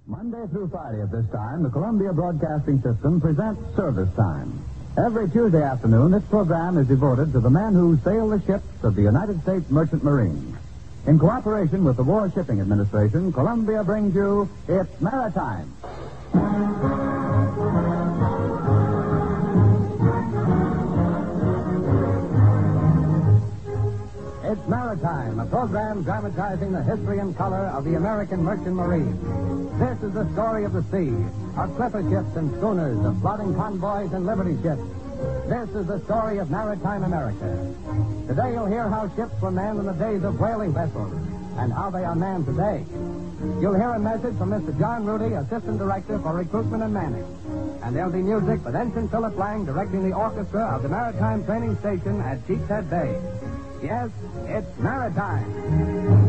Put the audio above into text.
Monday through Friday at this time, the Columbia Broadcasting System presents Service Time. Every Tuesday afternoon, this program is devoted to the men who sail the ships of the United States Merchant Marine. In cooperation with the War Shipping Administration, Columbia brings you It's Maritime. It's Maritime, a program dramatizing the history and color of the American Merchant Marine. This is the story of the sea, of clipper ships and schooners, of floating convoys and liberty ships. This is the story of maritime America. Today you'll hear how ships were manned in the days of whaling vessels and how they are manned today. You'll hear a message from Mr. John Rudy, Assistant Director for Recruitment and Manning. And there'll be music with Ensign Philip Lang directing the orchestra of the Maritime Training Station at Sheepshead Bay. Yes, it's Maritime.